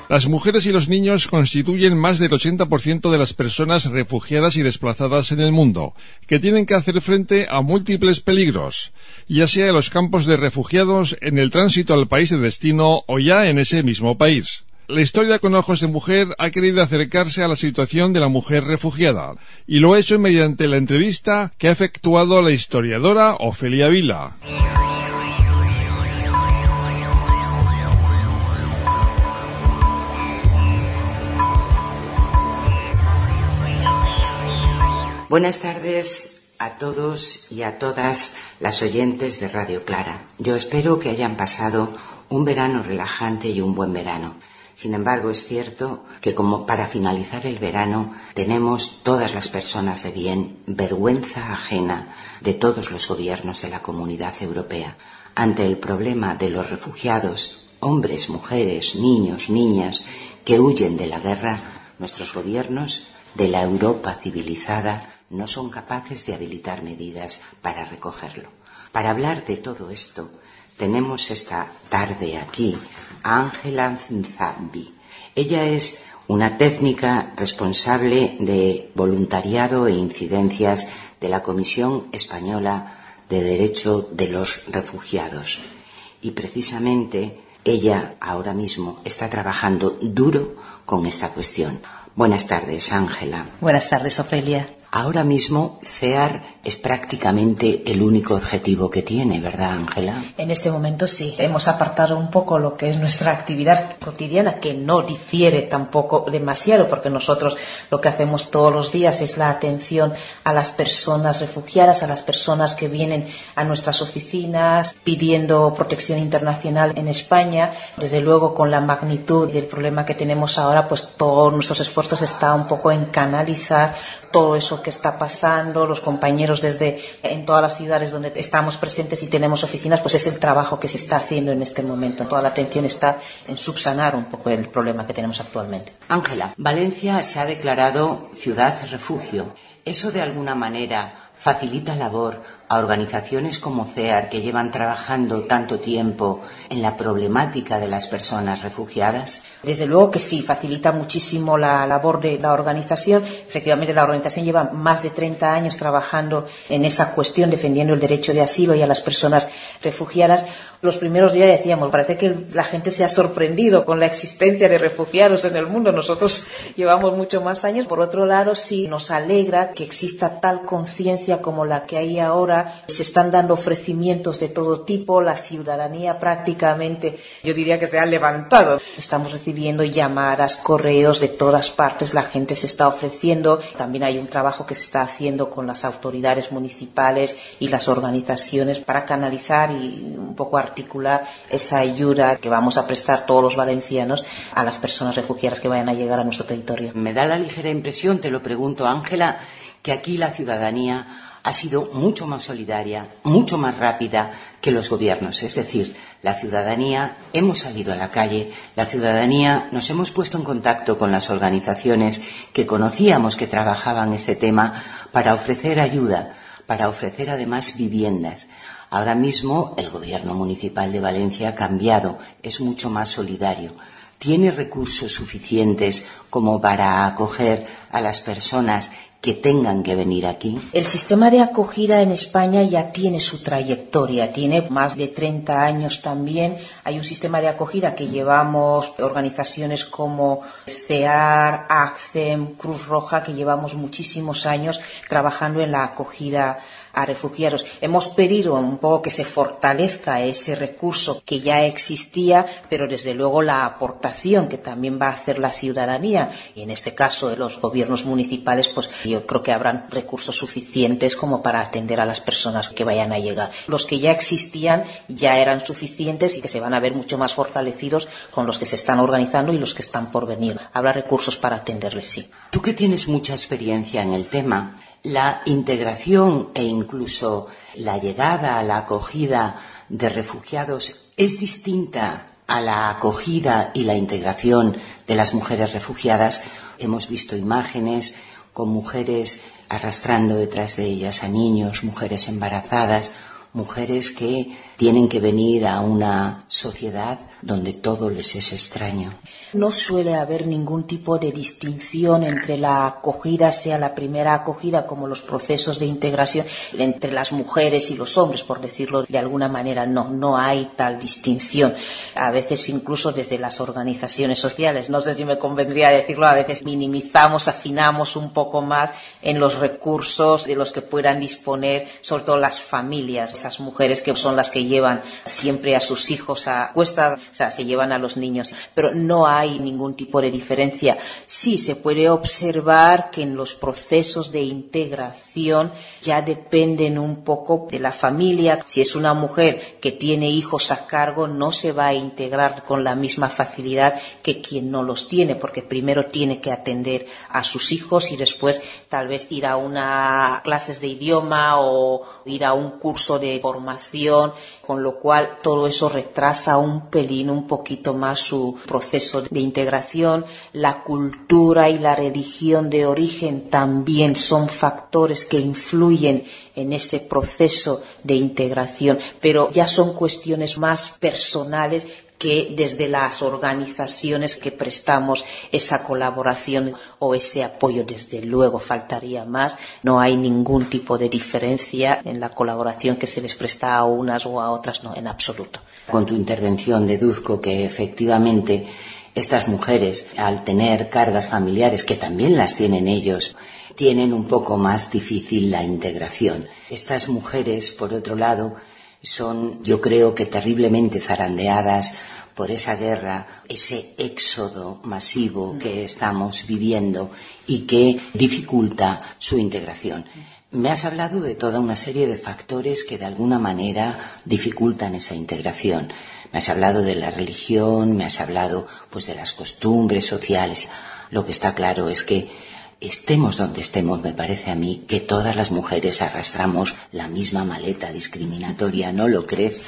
Las mujeres y los niños constituyen más del 80% de las personas refugiadas y desplazadas en el mundo, que tienen que hacer frente a múltiples peligros, ya sea en los campos de refugiados, en el tránsito al país de destino o ya en ese mismo país. La historia con ojos de mujer ha querido acercarse a la situación de la mujer refugiada, y lo ha hecho mediante la entrevista que ha efectuado la historiadora Ofelia Vila. Buenas tardes a todos y a todas las oyentes de Radio Clara. Yo espero que hayan pasado un verano relajante y un buen verano. Sin embargo, es cierto que como para finalizar el verano tenemos todas las personas de bien vergüenza ajena de todos los gobiernos de la Comunidad Europea ante el problema de los refugiados, hombres, mujeres, niños, niñas que huyen de la guerra. Nuestros gobiernos de la Europa civilizada no son capaces de habilitar medidas para recogerlo. Para hablar de todo esto, tenemos esta tarde aquí a Ángela Nzambi. Ella es una técnica responsable de voluntariado e incidencias de la Comisión Española de Derecho de los Refugiados. Y precisamente ella ahora mismo está trabajando duro con esta cuestión. Buenas tardes, Ángela. Buenas tardes, Ofelia. Ahora mismo CEAR es prácticamente el único objetivo que tiene, ¿verdad, Ángela? En este momento sí. Hemos apartado un poco lo que es nuestra actividad cotidiana, que no difiere tampoco demasiado, porque nosotros lo que hacemos todos los días es la atención a las personas refugiadas, a las personas que vienen a nuestras oficinas pidiendo protección internacional en España. Desde luego, con la magnitud del problema que tenemos ahora, pues todos nuestros esfuerzos están un poco en canalizar todo eso que está pasando. Los compañeros en todas las ciudades donde estamos presentes y tenemos oficinas, pues es el trabajo que se está haciendo en este momento. Toda la atención está en subsanar un poco el problema que tenemos actualmente. Ángela, Valencia se ha declarado ciudad refugio. ¿Eso de alguna manera facilita labor a organizaciones como CEAR, que llevan trabajando tanto tiempo en la problemática de las personas refugiadas? Desde luego que sí, facilita muchísimo la labor de la organización. Efectivamente, la organización lleva más de 30 años trabajando en esa cuestión, defendiendo el derecho de asilo y a las personas refugiadas. Los primeros días decíamos, parece que la gente se ha sorprendido con la existencia de refugiados en el mundo. Nosotros llevamos mucho más años. Por otro lado, sí nos alegra que exista tal conciencia como la que hay ahora. Se están dando ofrecimientos de todo tipo. La ciudadanía prácticamente, yo diría que se ha levantado. Estamos recibiendo llamadas, correos de todas partes. La gente se está ofreciendo. También hay un trabajo que se está haciendo con las autoridades municipales y las organizaciones para canalizar y un poco articular esa ayuda que vamos a prestar todos los valencianos a las personas refugiadas que vayan a llegar a nuestro territorio. Me da la ligera impresión, te lo pregunto, Ángela, que aquí la ciudadanía ha sido mucho más solidaria, mucho más rápida que los gobiernos. Es decir, la ciudadanía, hemos salido a la calle, la ciudadanía nos hemos puesto en contacto con las organizaciones que conocíamos que trabajaban este tema para ofrecer ayuda, para ofrecer además viviendas. Ahora mismo el gobierno municipal de Valencia ha cambiado, es mucho más solidario. ¿Tiene recursos suficientes como para acoger a las personas que tengan que venir aquí? El sistema de acogida en España ya tiene su trayectoria, tiene más de 30 años también. Hay un sistema de acogida que llevamos organizaciones como CEAR, ACCEM, Cruz Roja, que llevamos muchísimos años trabajando en la acogida a refugiados. Hemos pedido un poco que se fortalezca ese recurso que ya existía, pero desde luego la aportación que también va a hacer la ciudadanía, y en este caso de los gobiernos municipales, pues yo creo que habrán recursos suficientes como para atender a las personas que vayan a llegar. Los que ya existían ya eran suficientes y que se van a ver mucho más fortalecidos con los que se están organizando y los que están por venir. Habrá recursos para atenderles, sí. Tú que tienes mucha experiencia en el tema, la integración e incluso la llegada a la acogida de refugiados es distinta a la acogida y la integración de las mujeres refugiadas. Hemos visto imágenes con mujeres arrastrando detrás de ellas a niños, mujeres embarazadas, mujeres que tienen que venir a una sociedad donde todo les es extraño. No suele haber ningún tipo de distinción entre la acogida, sea la primera acogida como los procesos de integración, entre las mujeres y los hombres, por decirlo de alguna manera. No hay tal distinción. A veces incluso desde las organizaciones sociales, no sé si me convendría decirlo, a veces minimizamos, afinamos un poco más en los recursos de los que puedan disponer, sobre todo las familias, esas mujeres que son las que llevan siempre a sus hijos a cuesta, o sea, se llevan a los niños, pero no hay ningún tipo de diferencia. Sí, se puede observar que en los procesos de integración ya dependen un poco de la familia. Si es una mujer que tiene hijos a cargo, no se va a integrar con la misma facilidad que quien no los tiene, porque primero tiene que atender a sus hijos y después tal vez ir a unas clases de idioma o ir a un curso de formación, con lo cual todo eso retrasa un pelín, un poquito más su proceso de integración. La cultura y la religión de origen también son factores que influyen en ese proceso de integración, pero ya son cuestiones más personales que desde las organizaciones que prestamos esa colaboración o ese apoyo, desde luego faltaría más. No hay ningún tipo de diferencia en la colaboración que se les presta a unas o a otras, no, en absoluto. Con tu intervención deduzco que efectivamente estas mujeres, al tener cargas familiares, que también las tienen ellos, tienen un poco más difícil la integración. Estas mujeres, por otro lado, son, yo creo que terriblemente zarandeadas por esa guerra, ese éxodo masivo que estamos viviendo y que dificulta su integración. Me has hablado de toda una serie de factores que de alguna manera dificultan esa integración. Me has hablado de la religión, me has hablado pues de las costumbres sociales. Lo que está claro es que estemos donde estemos, me parece a mí que todas las mujeres arrastramos la misma maleta discriminatoria, ¿no lo crees?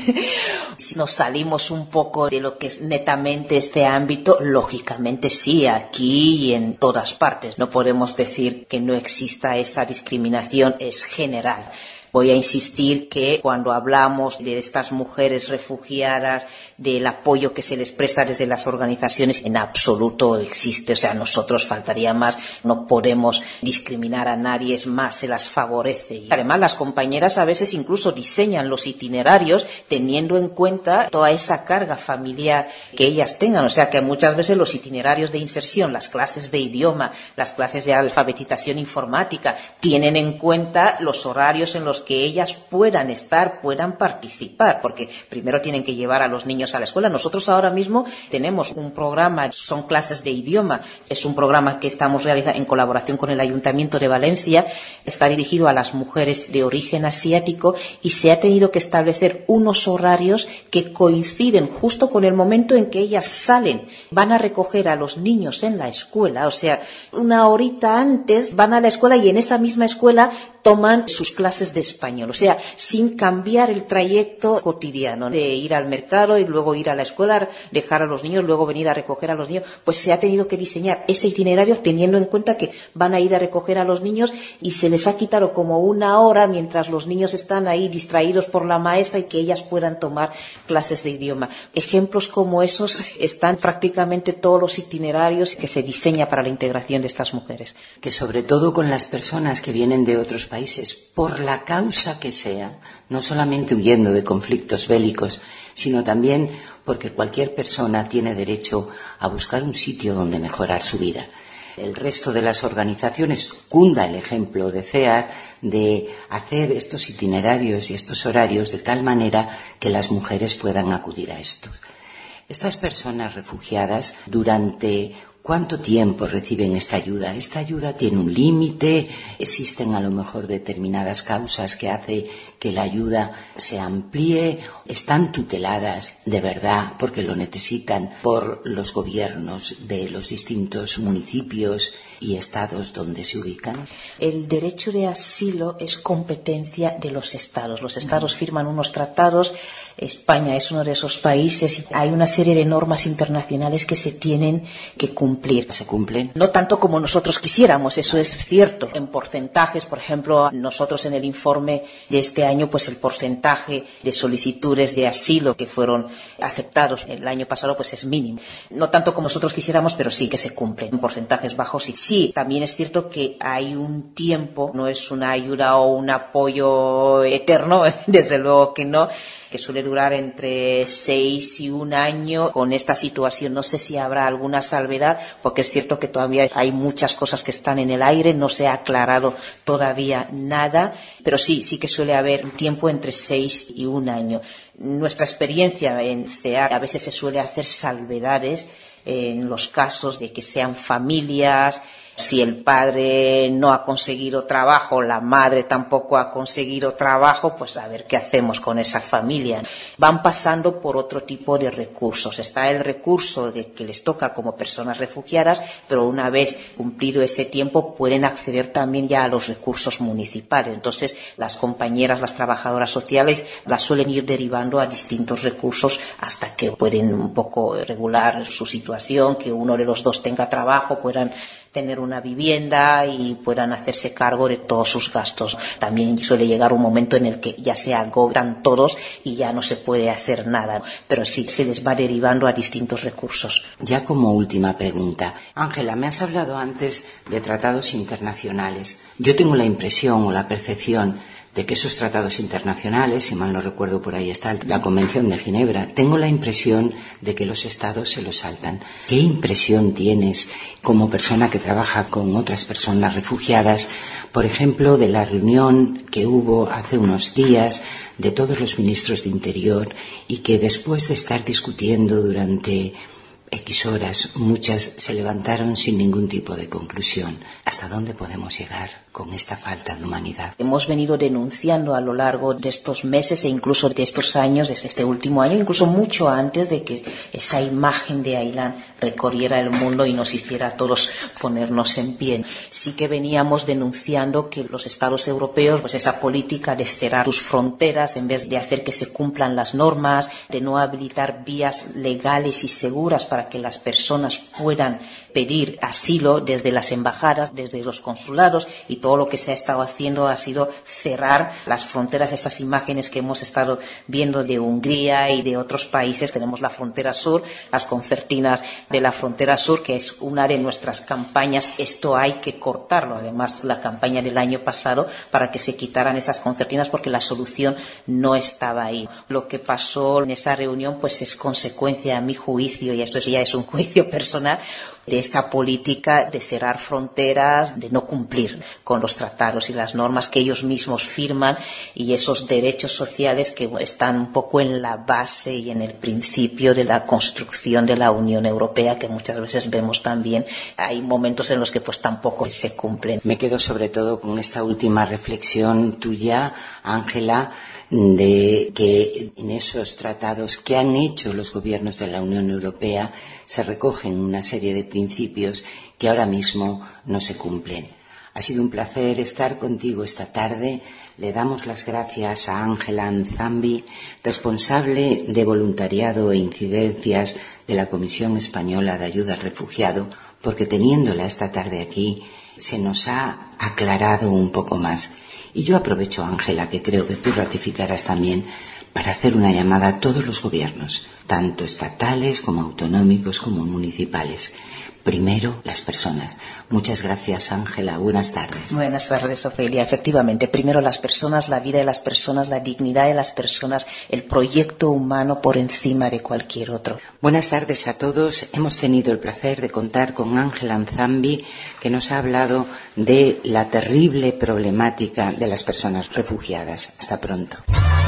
Si nos salimos un poco de lo que es netamente este ámbito, lógicamente sí, aquí y en todas partes. No podemos decir que no exista esa discriminación, es general. Voy a insistir que cuando hablamos de estas mujeres refugiadas, del apoyo que se les presta desde las organizaciones, en absoluto existe. O sea, nosotros faltaría más, no podemos discriminar a nadie, es más, se las favorece. Y además, las compañeras a veces incluso diseñan los itinerarios teniendo en cuenta toda esa carga familiar que ellas tengan. O sea, que muchas veces los itinerarios de inserción, las clases de idioma, las clases de alfabetización informática, tienen en cuenta los horarios en los que ellas puedan estar, puedan participar, porque primero tienen que llevar a los niños a la escuela. Nosotros ahora mismo tenemos un programa, son clases de idioma, es un programa que estamos realizando en colaboración con el Ayuntamiento de Valencia, está dirigido a las mujeres de origen asiático y se ha tenido que establecer unos horarios que coinciden justo con el momento en que ellas salen, van a recoger a los niños en la escuela, o sea, una horita antes van a la escuela y en esa misma escuela toman sus clases de español, o sea, sin cambiar el trayecto cotidiano de ir al mercado y luego ir a la escuela, dejar a los niños, luego venir a recoger a los niños. Pues se ha tenido que diseñar ese itinerario teniendo en cuenta que van a ir a recoger a los niños y se les ha quitado como una hora mientras los niños están ahí distraídos por la maestra y que ellas puedan tomar clases de idioma. Ejemplos como esos están prácticamente todos los itinerarios que se diseña para la integración de estas mujeres. Que sobre todo con las personas que vienen de otros países, por la causa que sea, no solamente huyendo de conflictos bélicos, sino también porque cualquier persona tiene derecho a buscar un sitio donde mejorar su vida. El resto de las organizaciones cunda el ejemplo de CEAR de hacer estos itinerarios y estos horarios de tal manera que las mujeres puedan acudir a estos. Estas personas refugiadas, ¿durante cuánto tiempo reciben esta ayuda? ¿Esta ayuda tiene un límite? ¿Existen a lo mejor determinadas causas que hace que la ayuda se amplíe? ¿Están tuteladas de verdad porque lo necesitan por los gobiernos de los distintos municipios y estados donde se ubican? El derecho de asilo es competencia de los estados. Los estados firman unos tratados. España es uno de esos países y hay una serie de normas internacionales que se tienen que cumplir. cumplir. ¿Se cumplen? No tanto como nosotros quisiéramos, eso es cierto. En porcentajes, por ejemplo, nosotros en el informe de este año, pues el porcentaje de solicitudes de asilo que fueron aceptados el año pasado, pues es mínimo. No tanto como nosotros quisiéramos, pero sí que se cumplen en porcentajes bajos. Y sí, también es cierto que hay un tiempo, no es una ayuda o un apoyo eterno, desde luego que no, que suele durar entre 6 y 1 año. Con esta situación no sé si habrá alguna salvedad, porque es cierto que todavía hay muchas cosas que están en el aire, no se ha aclarado todavía nada, pero sí que suele haber un tiempo entre 6 y 1 año. Nuestra experiencia en CEAR a veces se suele hacer salvedades en los casos de que sean familias. Si el padre no ha conseguido trabajo, la madre tampoco ha conseguido trabajo, pues a ver qué hacemos con esa familia. Van pasando por otro tipo de recursos. Está el recurso de que les toca como personas refugiadas, pero una vez cumplido ese tiempo pueden acceder también ya a los recursos municipales. Entonces las compañeras, las trabajadoras sociales las suelen ir derivando a distintos recursos hasta que pueden un poco regular su situación, que uno de los dos tenga trabajo, puedan tener una vivienda y puedan hacerse cargo de todos sus gastos. También suele llegar un momento en el que ya se agotan todos y ya no se puede hacer nada, pero sí se les va derivando a distintos recursos. Ya como última pregunta, Ángela, me has hablado antes de tratados internacionales. Yo tengo la impresión o la percepción de que esos tratados internacionales, si mal no recuerdo por ahí está la Convención de Ginebra, tengo la impresión de que los estados se los saltan. ¿Qué impresión tienes como persona que trabaja con otras personas refugiadas, por ejemplo, de la reunión que hubo hace unos días de todos los ministros de Interior y que después de estar discutiendo durante X horas, muchas se levantaron sin ningún tipo de conclusión? ¿Hasta dónde podemos llegar con esta falta de humanidad? Hemos venido denunciando a lo largo de estos meses e incluso de estos años, desde este último año, incluso mucho antes de que esa imagen de Aylan recorriera el mundo y nos hiciera a todos ponernos en pie. Sí que veníamos denunciando que los Estados europeos, pues esa política de cerrar sus fronteras en vez de hacer que se cumplan las normas, de no habilitar vías legales y seguras para que las personas puedan pedir asilo desde las embajadas, desde los consulados, y todo lo que se ha estado haciendo ha sido cerrar las fronteras. Esas imágenes que hemos estado viendo de Hungría y de otros países, tenemos la frontera sur, las concertinas de la frontera sur, que es una de nuestras campañas. Esto hay que cortarlo. Además, la campaña del año pasado para que se quitaran esas concertinas, porque la solución no estaba ahí. Lo que pasó en esa reunión pues es consecuencia, a mi juicio, y esto ya es un juicio personal, de esa política de cerrar fronteras, de no cumplir con los tratados y las normas que ellos mismos firman, y esos derechos sociales que están un poco en la base y en el principio de la construcción de la Unión Europea, que muchas veces vemos también hay momentos en los que pues tampoco se cumplen. Me quedo sobre todo con esta última reflexión tuya, Ángela, de que en esos tratados que han hecho los gobiernos de la Unión Europea se recogen una serie de principios que ahora mismo no se cumplen. Ha sido un placer estar contigo esta tarde. Le damos las gracias a Ángela Anzambi, responsable de voluntariado e incidencias de la Comisión Española de Ayuda al Refugiado, porque teniéndola esta tarde aquí se nos ha aclarado un poco más. Y yo aprovecho, Ángela, que creo que tú ratificarás también, para hacer una llamada a todos los gobiernos, tanto estatales como autonómicos como municipales. Primero, las personas. Muchas gracias, Ángela. Buenas tardes. Buenas tardes, Ofelia. Efectivamente, primero las personas, la vida de las personas, la dignidad de las personas, el proyecto humano por encima de cualquier otro. Buenas tardes a todos. Hemos tenido el placer de contar con Ángela Anzambi, que nos ha hablado de la terrible problemática de las personas refugiadas. Hasta pronto.